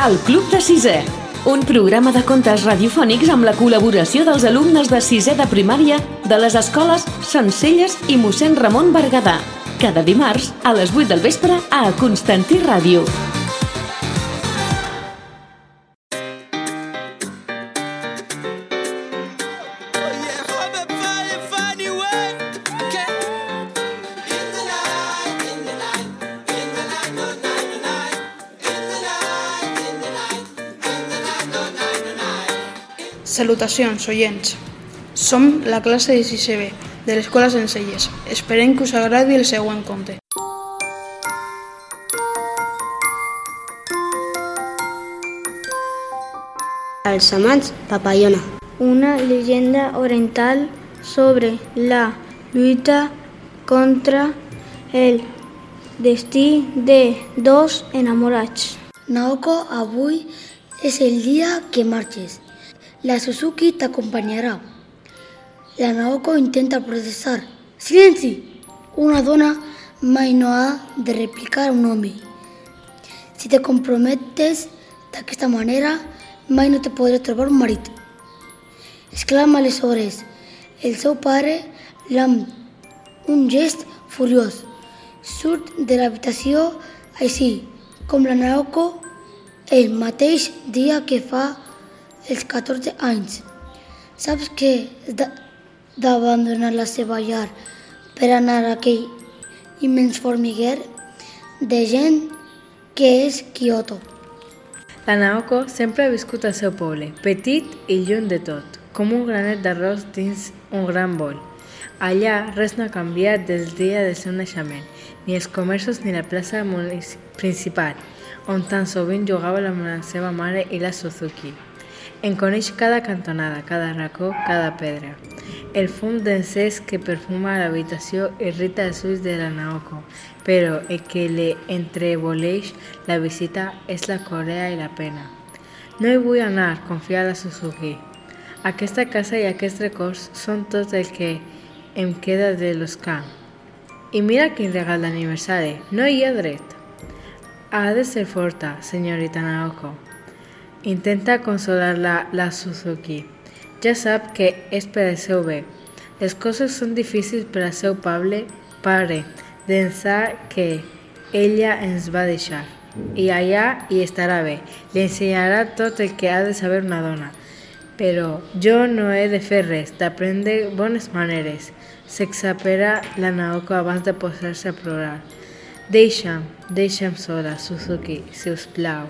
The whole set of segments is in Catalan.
El Club de Sisè, un programa de contes radiofònics amb la col·laboració dels alumnes de sisè de primària de les escoles Centcelles i mossèn Ramon Berguedà. Cada dimarts a les 8 del vespre a Constantí Ràdio. Salutacions, oients. Som la classe de 6è B de l'Escola Centcelles. Esperem que us agradi el següent conte. Els amants papallona. Una leyenda oriental sobre la lluita contra el destí de dos enamorats. Naoko, avui és el dia que marxes. La Suzuki t'acompanyarà. La Naoko intenta protestar. Silenci! Una dona mai no ha de replicar a un home. Si te comprometes d'aquesta manera, mai no te podré trobar un marit. Exclama aleshores el seu pare amb un gest furiós. Surt de l'habitació així com la Naoko el mateix dia que fa els 14 anys. Saps que d'abandonar la seva llar per anar a aquell immens formiguer de gent que és Kyoto. La Naoko sempre ha viscut al seu poble, petit i lluny de tot, com un granet d'arròs dins un gran bol. Allà res no ha canviat des del dia del seu naixement, ni els comerços ni la plaça principal, on tan sovint jugava amb la seva mare i la Suzuki. En coneix cada cantonada, cada racó, cada pedra. El fum d'encens que perfuma l'habitació irrita els ulls de la Naoko, però el que li entreboleix la visita és la corea i la pena. No hi vull anar, confia la Suzuki. Aquesta casa i aquests records són tot el que em queda de l'Oscar. I mira quin regal d'aniversari, no hi ha dret. Ha de ser forta, senyorita Naoko. Intenta consolar-la la Suzuki. Ja sap que és per al seu bé. Les coses són difícils per al seu pare, d'ençà que ella ens va deixar. I allà hi estarà bé. Li ensenyarà tot el que ha de saber una dona. Però jo no he de fer res, d'aprendre bones maneres. S'exapera la Naoko abans de posar-se a plorar. Deixa'm sola, Suzuki, si us plau.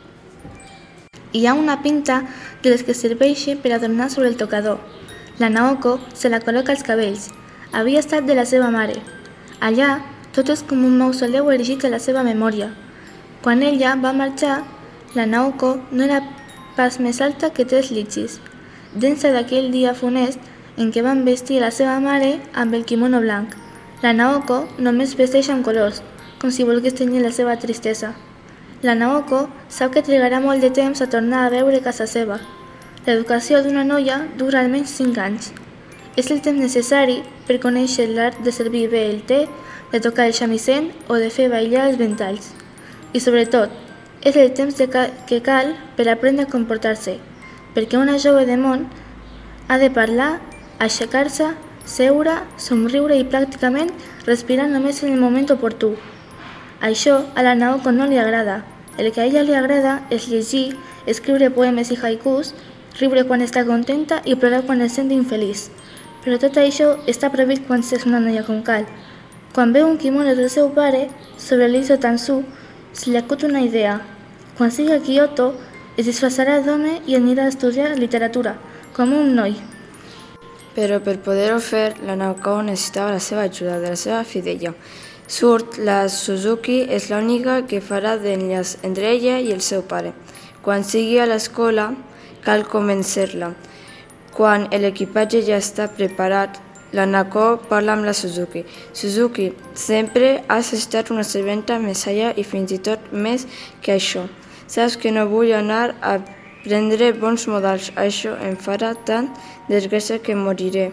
Hi ha una pinta de les que serveixen per adornar sobre el tocador. La Naoko se la col·loca als cabells. Havia estat de la seva mare. Allà, tot és com un mausoleu erigit a la seva memòria. Quan ella va marxar, la Naoko no era pas més alta que 3 litxis. D'ençà d'aquell dia funest en què van vestir la seva mare amb el kimono blanc. La Naoko només vesteix amb colors, com si volgués tenir la seva tristesa. La Naoko sap que trigarà molt de temps a tornar a veure casa seva. L'educació d'una noia dura almenys 5 anys. És el temps necessari per conèixer l'art de servir bé el te, de tocar el shamisen o de fer ballar els ventalls. I sobretot, és el temps que cal per aprendre a comportar-se, perquè una jove de món ha de parlar, aixecar-se, seure, somriure i pràcticament respirar només en el moment oportú. Això a la Naoko no li agrada. El que a ella li agrada és llegir, escriure poemes i haikus, riure quan està contenta i plorar quan es sent infeliç. Però tot això està prohibit quan és una noia com cal. Quan veu un kimono del seu pare, sobre l'Iso Tansu, se li acut una idea. Quan sigui a Kyoto, es disfressarà d'home i anirà a estudiar literatura, com un noi. Però per poder-ho fer, la Naoko necessitava la seva ajuda, de la seva fidella. Surt, la Suzuki és l'única que farà d'enllaç entre ella i el seu pare. Quan sigui a l'escola, cal convèncer-la. Quan l'equipatge ja està preparat, la Naoko parla amb la Suzuki. Suzuki, sempre has estat una serventa messalla i fins i tot més que això. Saps que no vull anar a prendre bons modals. Això em farà tant desgràcia que moriré.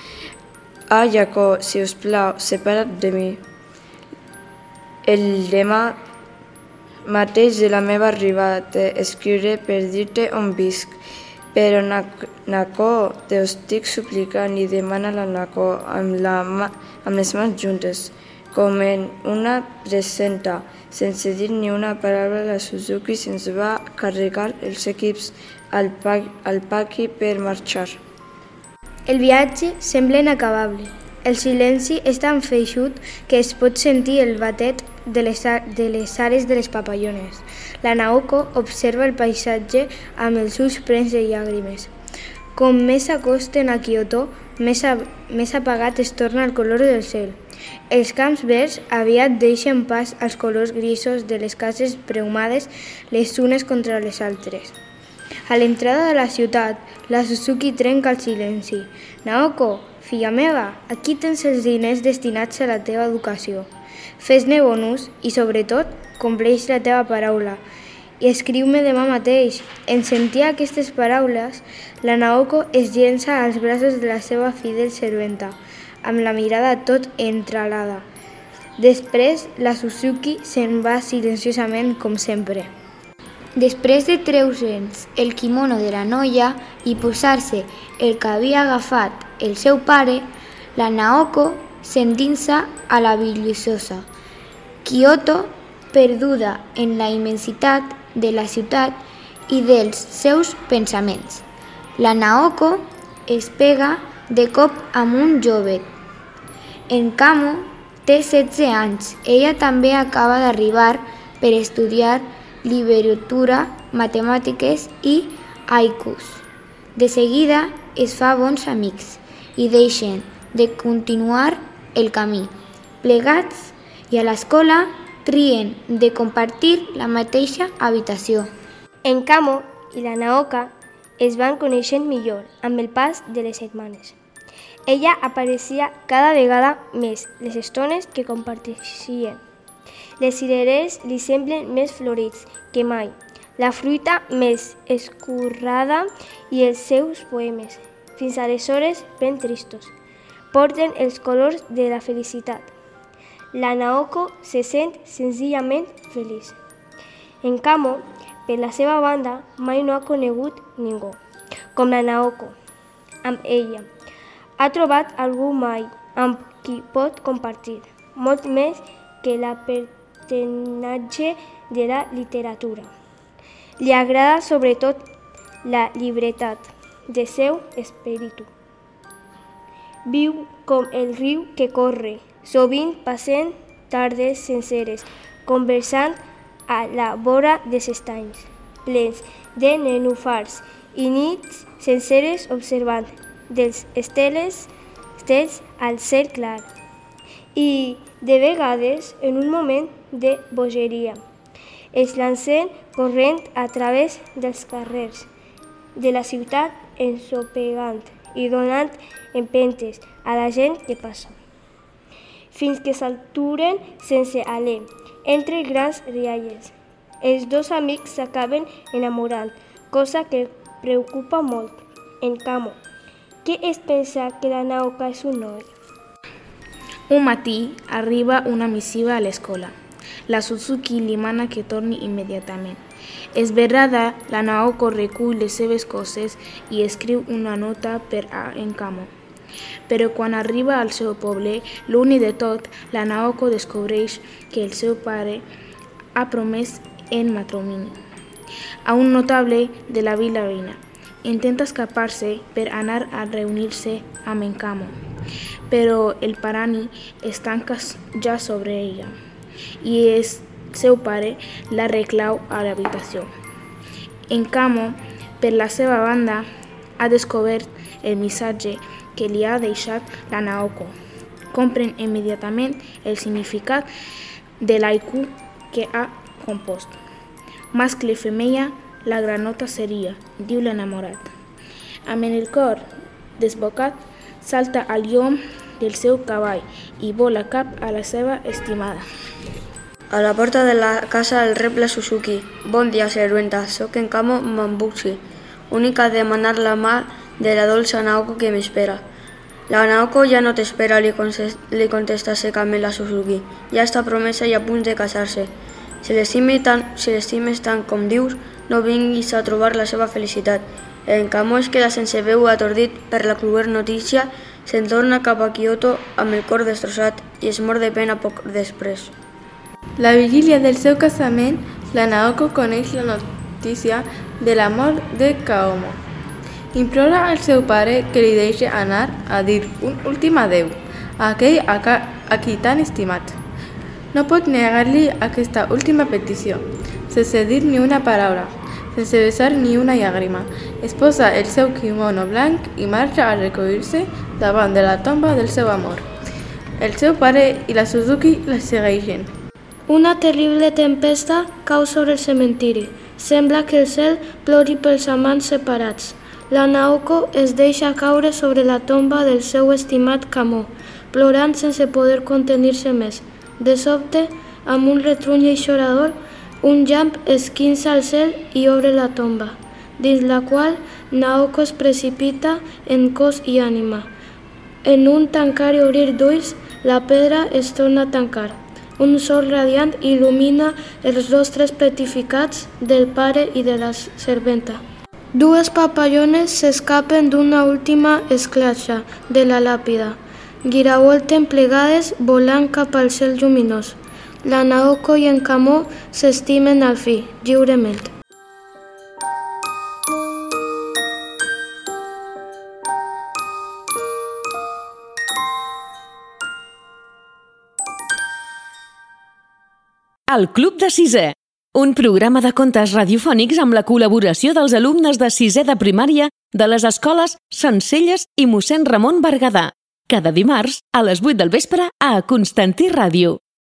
Yako, si us plau, separa't de mi. El demà mateix de la meva arribada escriure per dir-te on visc. Però Nako, t'estic suplicant, i demana la Nako amb les mans juntes, com en una presenta. Sense dir ni una paraula, la Suzuki se'ns va carregar els equips al paqui per marxar. El viatge sembla inacabable. El silenci és tan feixut que es pot sentir el batet de les ares de les papallones. La Naoko observa el paisatge amb els ulls plens de llàgrimes. Com més s'acosten a Kyoto, més apagat es torna el color del cel. Els camps verds aviat deixen pas als colors grisos de les cases preumades les unes contra les altres. A l'entrada de la ciutat, la Suzuki trenca el silenci. Naoko, filla meva, aquí tens els diners destinats a la teva educació. Fes-ne bon ús i, sobretot, compleix la teva paraula. I escriu-me demà mateix. En sentir aquestes paraules, la Naoko es llença als braços de la seva fidel serventa, amb la mirada tot entrelada. Després, la Suzuki se'n va silenciosament com sempre. Després de treure'ns el quimono de la noia i posar-se el que havia agafat el seu pare, la Naoko s'endinsa a la biblioteca. Kyoto, perduda en la immensitat de la ciutat i dels seus pensaments. La Naoko es pega de cop amb un jovet. En Kamo té 16 anys. Ella també acaba d'arribar per estudiar literatura, matemàtiques i haikus. De seguida es fa bons amics i deixen de continuar el camí. Plegats i a l'escola trien de compartir la mateixa habitació. En Kamo i la Naoka es van coneixent millor amb el pas de les setmanes. Ella apareixia cada vegada més les estones que comparteixien. Les cireres li semblen més florits que mai, la fruita més escurrada i els seus poemes, fins aleshores ben tristos, porten els colors de la felicitat. La Naoko se sent senzillament feliç. En Kamo, per la seva banda, mai no ha conegut ningú, com la Naoko, amb ella. Ha trobat algú mai amb qui pot compartir, molt més que la pertinença de la literatura. Li agrada sobretot la llibertat de seu espíritu. Viu com el riu que corre, sovint passant tardes senceres, conversant a la vora dels estanys, plens de nenúfars, i nits senceres observant dels estels al cel clar. I, de vegades, en un moment de bogeria, es llancen corrent a través dels carrers de la ciutat ensopegant i donant empentes a la gent que passa, fins que s'aturen sense alè, entre grans rialles. Els dos amics s'acaben enamorant, cosa que preocupa molt en Kamo, que es pensa que la Naoka és un noi. Un matí arriba una missiva a l'escola. La Suzuki li mana que torni immediatament. Esberrada, la Naoko recull les seves coses i escriu una nota per a en Kamo. Però quan arriba al seu poble, l'únic de tot, la Naoko descobreix que el seu pare ha promès en matrimoni a un notable de la vila veïna. Intenta escapar-se per anar a reunir-se amb en Kamo, però el parani es tanca ja sobre ella i el seu pare la reclau a l'habitació. En Kamo, per la seva banda, ha descobert el missatge que li ha deixat la Naoko. Comprèn immediatament el significat de l'haiku que ha compost. Mascle i femella, la granota seria, diu l'enamorat. Amb el cor desbocat, salta al llom del seu cavall i vola cap a la seva estimada. A la porta de la casa el rep la Suzuki. Bon dia, serventa, soc en Kamo Mambuchi. Única a demanar la mà de la dolça Naoko que m'espera. La Naoko ja no t'espera, li contesta secament la Suzuki. Ja està promesa i a punt de casar-se. Si l'estimes tant com dius, no vinguis a trobar la seva felicitat. En Camó es queda sense veu atordit per la cruel notícia, se'n torna cap a Kyoto amb el cor destrossat i es mor de pena poc després. La vigília del seu casament, la Naoko coneix la notícia de la mort de Kaomo. Implora al seu pare que li deixi anar a dir un últim adeu a aquell a qui tan estimat. No pot negar-li aquesta última petició, sense dir ni una paraula, sense besar ni una llàgrima. Es posa el seu kimono blanc i marxa a recollir-se davant de la tomba del seu amor. El seu pare i la Suzuki la segueixen. Una terrible tempesta cau sobre el cementiri. Sembla que el cel plori pels amants separats. La Naoko es deixa caure sobre la tomba del seu estimat Kamo, plorant sense poder contenir-se més. De sobte, amb un retruny eixorador, un llamp esquinça al cel i obre la tomba, dins la qual Naoko es precipita en cos i ànima. En un tancar i obrir d'ulls, la pedra es torna a tancar. Un sol radiant il·lumina els rostres petrificats del pare i de la serventa. Dues papallones s'escapen d'una última esclatxa de la làpida. Giravolten plegades volant cap al cel lluminós. La Naoko i en Kamo s'estimen al fi, lliurement. El Club de Sisè, un programa de contes radiofònics amb la col·laboració dels alumnes de sisè de primària de les escoles Sencelles i Mossèn Ramon Berguedà. Cada dimarts a les 8 del vespre a Constantí Ràdio.